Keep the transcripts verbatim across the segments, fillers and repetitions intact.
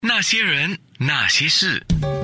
那些人，那些事，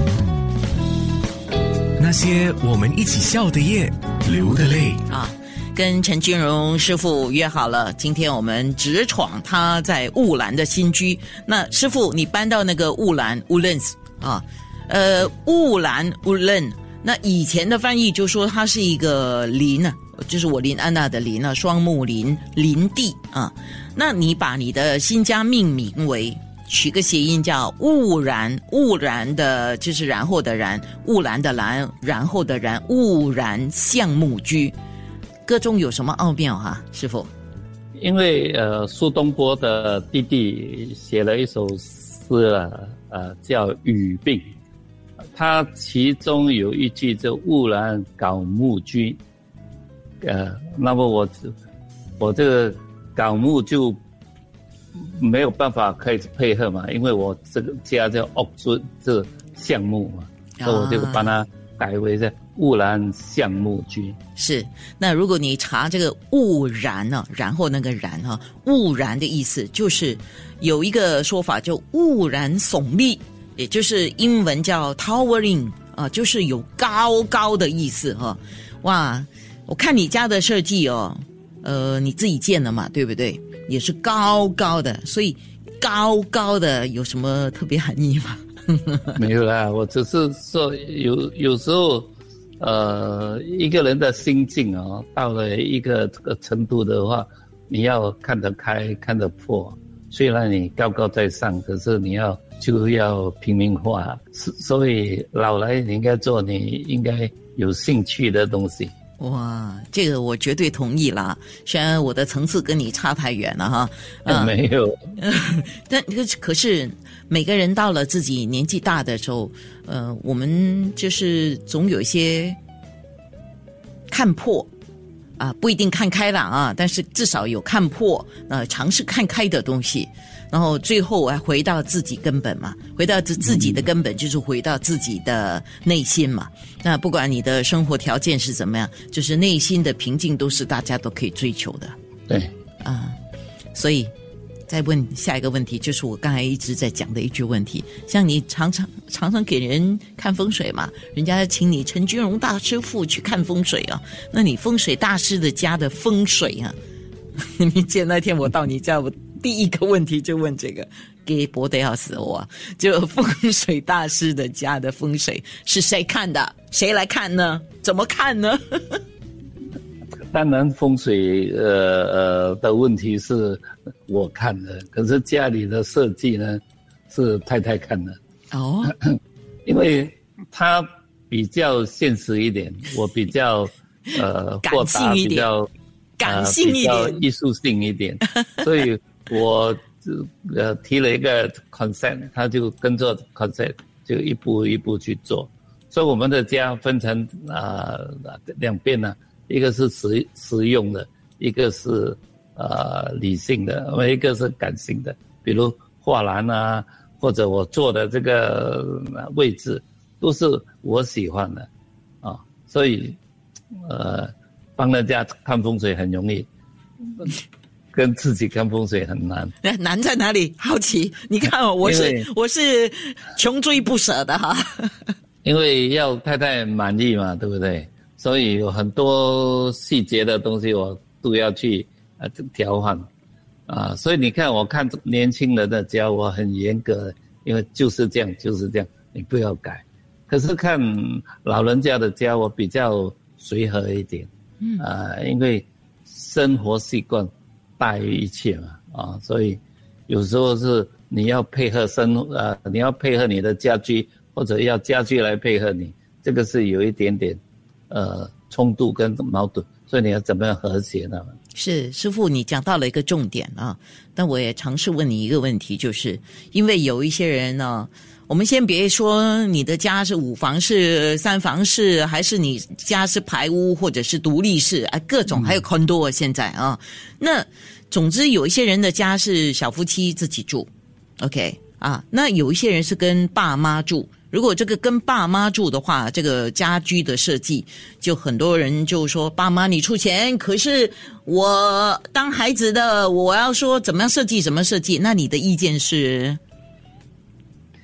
那些我们一起笑的夜，流的泪啊。跟陈金荣师傅约好了，今天我们直闯他在雾兰的新居。那师傅，你搬到那个雾兰 Woodlands 啊，呃，雾兰 Woodland， 那以前的翻译就说它是一个林啊，就是我林安娜的林啊，双木林林地啊。那你把你的新家命名为，取个谐音叫雾然，雾然的就是然后的然，雾兰的兰，然后的然，雾然橡木居。歌中有什么奥妙哈、啊，师父？ 因为呃，苏东坡的弟弟写了一首诗啊，呃，叫《雨病》，他其中有一句就“雾然搞木居”，呃，那么我我这个搞木就没有办法可以配合嘛，因为我这个家叫屋村，这项目嘛，啊、所以我就把它改为这雾然橡木居。 是，那如果你查这个雾然呢、啊，然后那个然哈、啊，雾然的意思就是有一个说法叫雾然耸立，也就是英文叫 towering 啊，就是有高高的意思哈、啊。哇，我看你家的设计哦，呃，你自己建的嘛，对不对？也是高高的，所以高高的有什么特别含义吗？ 没有啦，我只是说有有时候。呃，一个人的心境哦，到了一个这个程度的话，你要看得开，看得破。虽然你高高在上，可是你要就要平民化。所以老来你应该做你应该有兴趣的东西。 哇，这个我绝对同意啦。虽然我的层次跟你差太远了哈， 嗯、没有。 但可是每个人到了自己年纪大的时候，呃，我们就是总有一些看破啊，不一定看开朗啊，但是至少有看破，呃，尝试看开的东西。然后最后还回到自己根本嘛，回到自自己的根本就是回到自己的内心嘛。那不管你的生活条件是怎么样，就是内心的平静都是大家都可以追求的。 对啊、呃，所以再问下一个问题，就是我刚才一直在讲的一句问题，像你常常常常给人看风水嘛，人家请你陈君荣大师傅去看风水啊，那你风水大师的家的风水啊，你记得那天我到你家，我第一个问题就问这个，给博得要死我、啊，就风水大师的家的风水是谁看的？谁来看呢？怎么看呢？ 当然，风水呃呃的问题是我看的，可是家里的设计呢是太太看的。 哦， 因为他比较现实一点，我比较呃豁达，比较感性一点， 呃、比较艺术性一点，所以我呃提了一个 concept， 他就跟着 concept 就一步一步去做。所以我们的家分成啊、呃、两边呢、啊，一个是实实用的，一个是呃理性的，一个是感性的。比如画栏啊，或者我做的这个位置，都是我喜欢的啊，所以呃帮人家看风水很容易。跟自己看风水很难， 难在哪里？好奇，你看哦，我是我是穷追不舍的哈。 因为要太太满意嘛，对不对？所以有很多细节的东西我都要去啊调换啊。所以你看，我看年轻人的家，我很严格，因为就是这样，就是这样，你不要改。可是看老人家的家，我比较随和一点，嗯啊，因为生活习惯大于一切嘛，啊，所以有时候是你要配合生呃，你要配合你的家居，或者要家居来配合你，这个是有一点点呃冲突跟矛盾，所以你要怎么样和谐呢？ 是师父，你讲到了一个重点啊，但我也尝试问你一个问题，就是因为有一些人呢，我们先别说你的家是五房式、三房式，还是你家是排屋或者是独立式啊，各种还有 condo 现在啊。那总之有一些人的家是小夫妻自己住 ，OK 啊，那有一些人是跟爸妈住。如果这个跟爸妈住的话，这个家居的设计，就很多人就说爸妈你出钱，可是我当孩子的我要说怎么样设计怎么设计，那你的意见是？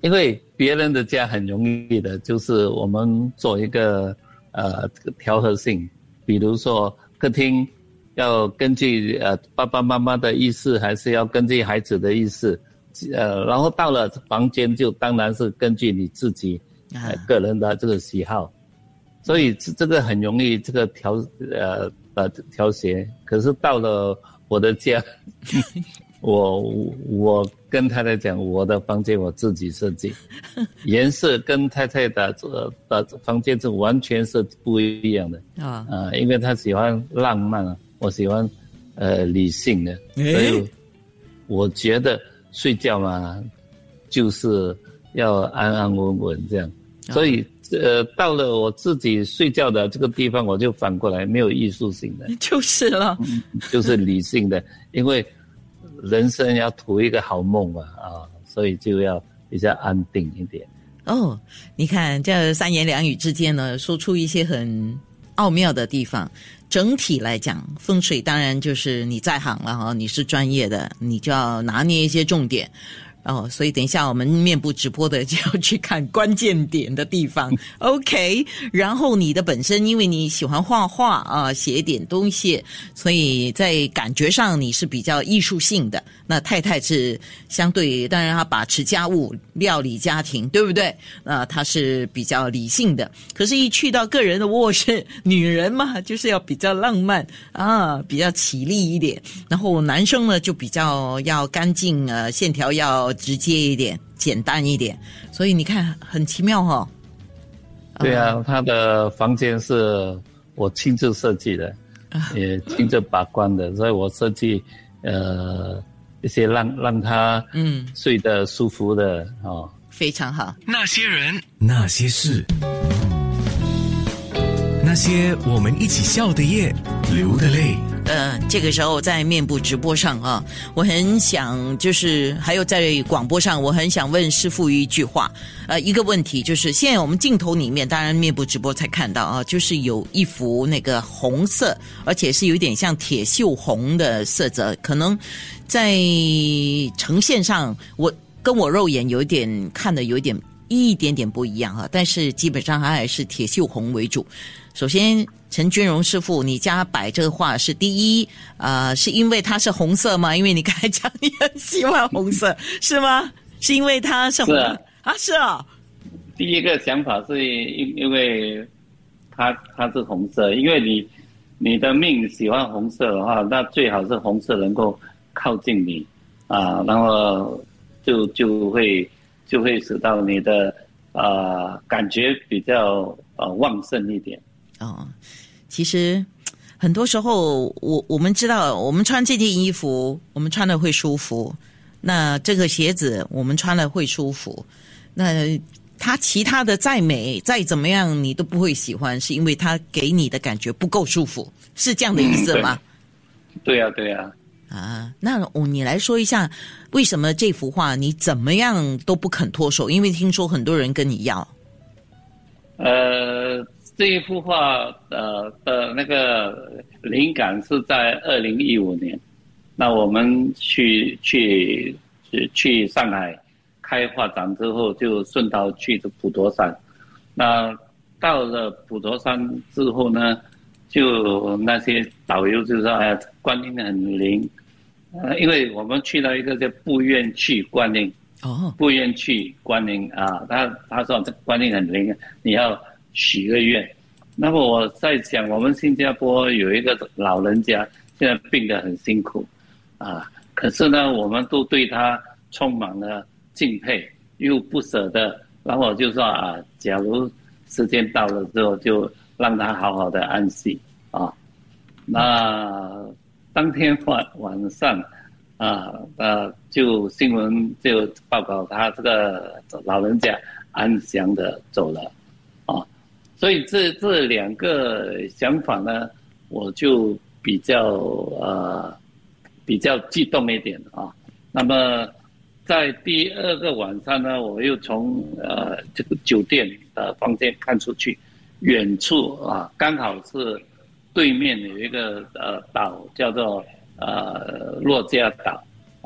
因为别人的家很容易的，就是我们做一个呃这个调和性，比如说客厅要根据呃爸爸妈妈的意思，还是要根据孩子的意思，呃，然后到了房间就当然是根据你自己呃个人的这个喜好，所以这个很容易这个调呃呃调节。可是到了我的家，我我跟太太讲，我的房间我自己设计，颜色跟太太的呃的房间是完全是不一样的啊，呃，因为她喜欢浪漫啊，我喜欢呃理性的，所以我觉得睡觉嘛，就是要安安稳稳这样，所以呃到了我自己睡觉的这个地方，我就反过来没有艺术性的， 就是了， 嗯，就是理性的，因为人生要图一个好梦嘛，啊，所以就要比较安定一点。 哦，你看这三言两语之间呢，说出一些很奥妙的地方。整体来讲，风水当然就是你在行了哈，你是专业的，你就要拿捏一些重点。哦，所以等一下我们面部直播的就要去看关键点的地方OK， 然后你的本身因为你喜欢画画啊，写一点东西，所以在感觉上你是比较艺术性的，那太太是相对当然她把持家务料理家庭，对不对？那她是比较理性的，可是一去到个人的卧室，女人嘛就是要比较浪漫啊，比较绮丽一点，然后男生呢就比较要干净，呃线条要直接一点，简单一点，所以你看很奇妙哦。 对啊，他的房间是我亲自设计的，也亲自把关的，所以我设计呃一些让让他嗯睡得舒服的哦， 非常好。 那些人， 那些事，那些我们一起笑的夜，流的泪。 呃，这个时候在面部直播上啊，我很想就是还有在广播上，我很想问师父一句话，呃，一个问题就是，现在我们镜头里面，当然面部直播才看到啊，就是有一幅那个红色，而且是有点像铁锈红的色泽，可能在呈现上，我跟我肉眼有一点看的有一点一点点不一样啊，但是基本上它还是铁锈红为主。首先，陈君荣师父，你家摆这个画是第一，呃，是因为它是红色吗？因为你刚才讲你很喜欢红色，是吗？是因为它是红色？ 是啊， 啊是啊。 第一个想法是因因为它它是红色，因为你你的命喜欢红色的话，那最好是红色能够靠近你啊，然后就就会就会使到你的呃感觉比较呃旺盛一点。 哦，其实很多时候我我们知道，我们穿这件衣服，我们穿了会舒服，那这个鞋子我们穿了会舒服，那它其他的再美再怎么样你都不会喜欢，是因为它给你的感觉不够舒服，是这样的意思吗？ 嗯、对呀、啊、对呀、啊。 啊，那哦，你来说一下为什么这幅画你怎么样都不肯脱手？因为听说很多人跟你要。 呃，这一幅画呃的那个灵感是在二零一五年，那我们去去去去上海开画展之后，就顺道去普陀山。那到了普陀山之后呢，就那些导游就说：“哎呀，观音很灵。”呃，因为我们去到一个叫不愿去观音。哦，不愿去观音啊，他他说这观音很灵，你要许个愿。那么我在想，我们新加坡有一个老人家现在病得很辛苦啊，可是呢，我们都对他充满了敬佩，又不舍得。然后我就说啊，假如时间到了之后，就让他好好的安息啊。那当天晚晚上。啊，呃，就新闻就报告他这个老人家安详的走了，啊，所以这这两个想法呢，我就比较呃比较激动一点啊。那么在第二个晚上呢，我又从呃这个酒店的房间看出去，远处啊，刚好是对面有一个呃岛叫做。呃，珞珈岛啊，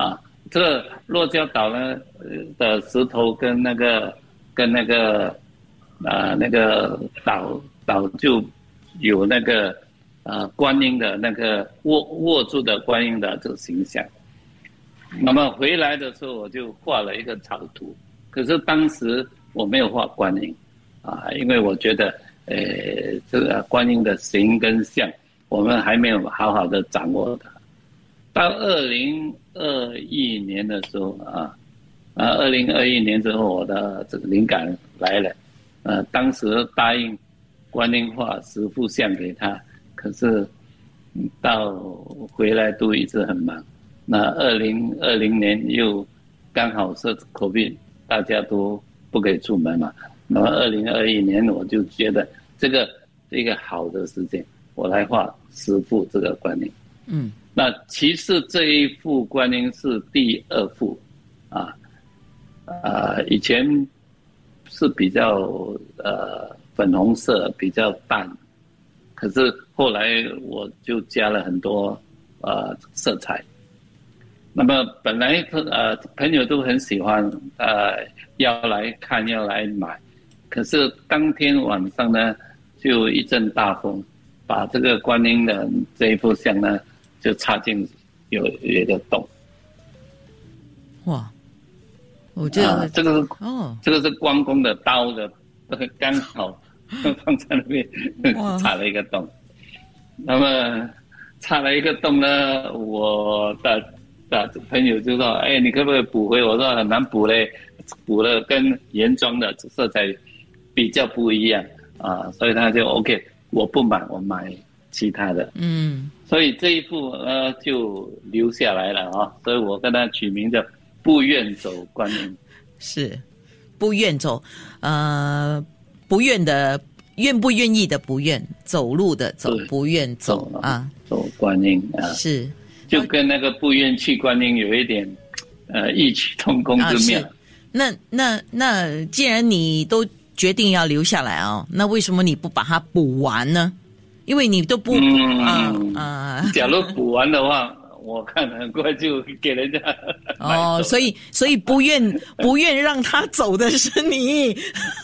这个落脚岛呢的石头跟那个跟那个啊、呃、那个岛岛就有那个呃观音的那个握握住的观音的这个形象。那么回来的时候我就画了一个草图，可是当时我没有画观音啊，因为我觉得呃这个观音的形跟相我们还没有好好的掌握它。到二零二一年的时候啊，啊，二零二一年之后，我的这个灵感来了，呃，当时答应观音画十幅像给他，可是到回来都一直很忙。那二零二零年又刚好是 COVID， 大家都不可以出门嘛。那么二零二一年我就觉得这个这个好的时间，我来画十幅这个观音。嗯。那其实这一幅观音是第二幅，啊，呃，以前是比较呃粉红色，比较淡，可是后来我就加了很多呃色彩。那么本来呃朋友都很喜欢，呃要来看要来买，可是当天晚上呢，就一阵大风，把这个观音的这一幅像呢。就插进有有一个洞， 哇！我这、啊、 这个是哦，这个是关公的刀的，刚好放在那边插了一个洞。那么插了一个洞呢，我的的朋友就说：“哎，你可不可以补回？”我说：“很难补嘞，补了跟原装的色彩比较不一样啊。”所以他就 OK， 我不买，我买其他的。嗯。所以这一幅呃就留下来了啊，所以我跟他取名叫“不愿走观音”。 是，不愿走，呃，不愿的愿不愿意的不愿，走路的走，不愿走啊， 走观音啊， 是， 就跟那个不愿去观音有一点呃异曲同工之妙。啊、 那那那，既然你都决定要留下来哦，那为什么你不把它补完呢？因为你都不嗯啊啊！ 假如补完的话，我看很快就给人家哦，所以所以不愿不愿让他走的是你。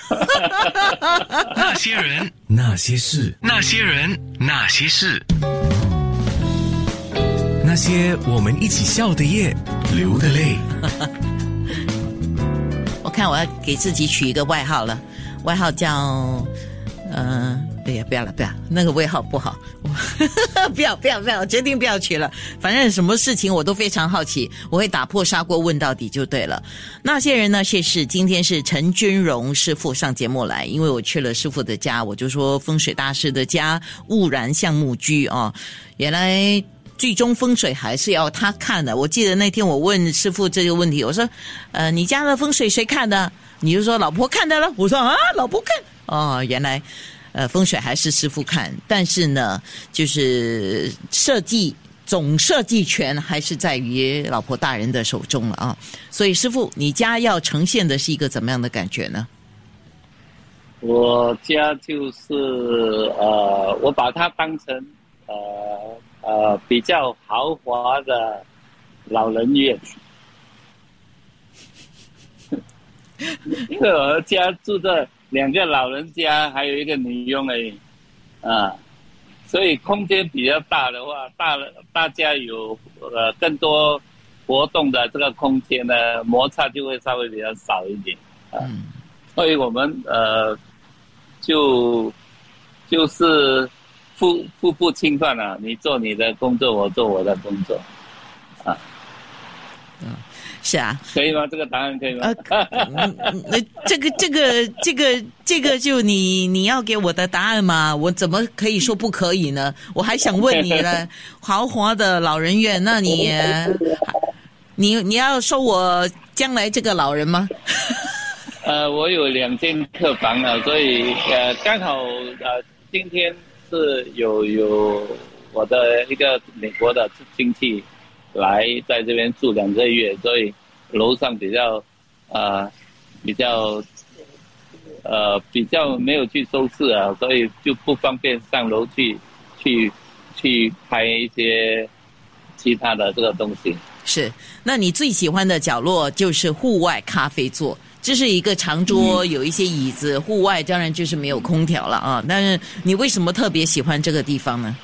那些人， 那些事， 那些人，那些事， 那些我们一起笑的夜，流的泪。 我看我要给自己取一个外号了，外号叫呃。哎呀，不要了，不要，那个外号不好，不要，不要，不要，决定不要取了。反正什么事情我都非常好奇，我会打破砂锅问到底就对了。那些人呢？谢氏今天是陈君荣师傅上节目来，因为我去了师傅的家，我就说风水大师的家兀然橡木居哦，原来最终风水还是要他看的。我记得那天我问师傅这个问题，我说：“呃，你家的风水谁看的？”你就说老婆看的了。我说啊，老婆看哦，原来。呃，风水还是师傅看，但是呢，就是设计总设计权还是在于老婆大人的手中了啊。所以师傅，你家要呈现的是一个怎么样的感觉呢？ 我家就是呃，我把它当成呃呃比较豪华的老人院，因为我家住在。两个老人家，还有一个女佣而已，啊，所以空间比较大的话，大了大家有呃更多活动的这个空间呢，摩擦就会稍微比较少一点啊。嗯、所以我们呃就就是互互不侵犯了、啊，你做你的工作，我做我的工作，啊。 嗯。是啊， 可以吗？这个答案可以吗？ 呃，这个这个这个这个就你你要给我的答案嘛，我怎么可以说不可以呢？我还想问你了，豪华的老人院，那你你你要收我将来这个老人吗？ 呃，我有两间客房啊，所以呃刚好呃今天是有有我的一个美国的亲戚。来在这边住两个月，所以楼上比较呃比较呃比较没有去收拾啊，所以就不方便上楼去去去拍一些其他的这个东西。 是。那你最喜欢的角落就是户外咖啡座，这是一个长桌，有一些椅子，户外当然就是没有空调了啊。但是你为什么特别喜欢这个地方呢？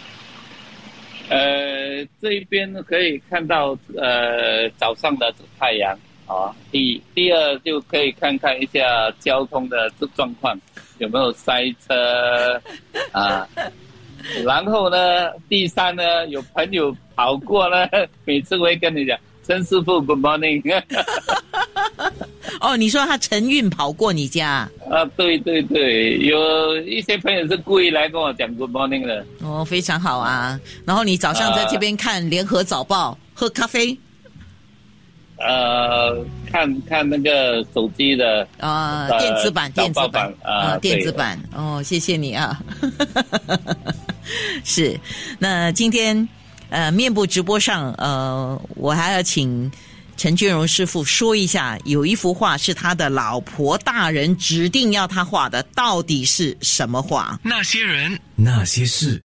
呃，这边可以看到呃早上的太阳啊。第第二就可以看看一下交通的状况，有没有塞车啊。然后呢，第三呢，有朋友跑过呢，每次会跟你讲，陈师傅 ，Good morning。 哦，你说他晨运跑过你家？ 啊，对对对，有一些朋友是故意来跟我讲 Good morning 的。 哦，非常好啊。然后你早上在这边看联合早报，啊、喝咖啡。 呃，看看那个手机的啊、呃，电子版，电子版啊、呃，电子版。哦，谢谢你啊。是，那今天呃面部直播上呃，我还要请陈俊荣师傅说一下，有一幅画是他的老婆大人指定要他画的，到底是什么画？ 那些人， 那些事。